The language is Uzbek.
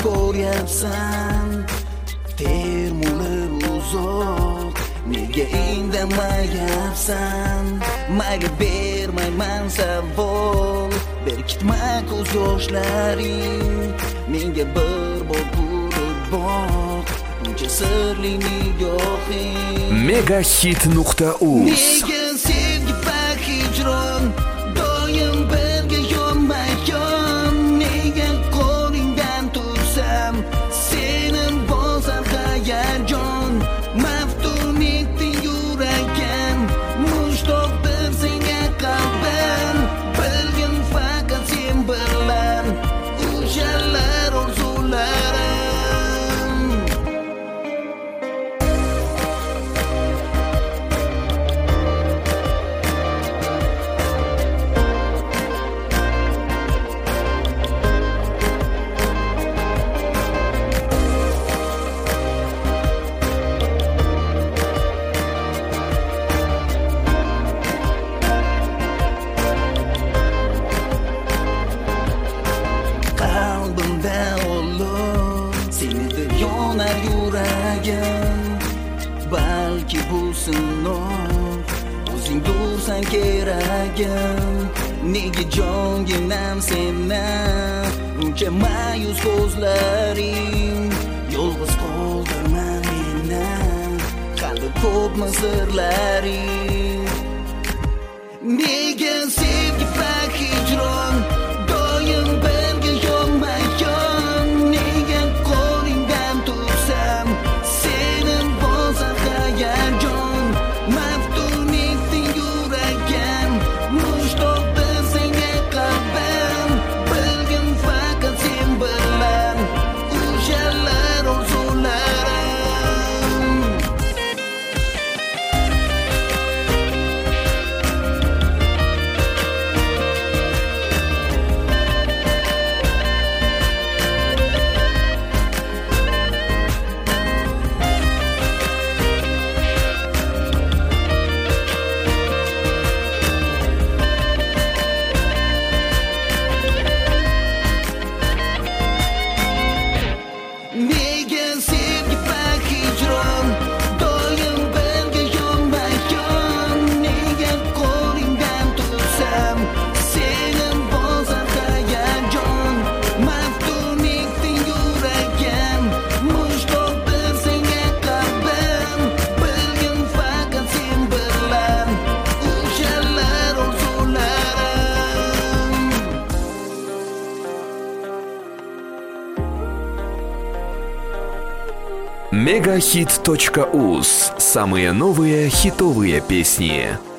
ko'ryapsan termulib uzoq nega indamayapsan mayli bermayman savol berkitma ko'z yoshlaring menga bir bor bo'lib boq uncha sirli nigohing megahit.uz nega sevgi bak hijron doim birga yonma-yon nega qo'lingdan tutsam seni bosar hayajon maftun etding yuragim mushtoqdir senga qalbim bilgin faqat sen bilan o'shalar orzularim qalbimda olov senida yonar yuragim balki bu sinov o'zing dursan keragim nega jonginam sendan uncha ma'yus ko'zlaring yolg'iz qoldirma meni qalbi ko'pmi sirlaring nega sevgi bak hijron doim birga yonma-yon nega qo'lingdan tutsam seni bosar hayajon maftun etding yuragim mushtoqdir senga qalbim bilgin faqat sen bilan o'shalar orzularim nega sevgi bak hijron doim birga yonma-yon nega qo'lingdan tutsam seni bosar hayajon maftun etding yuragim mushtoqdir senga qalbim bilgin faqat sen bilan o'shalar orzularim megahit.uz. Самые новые хитовые песни.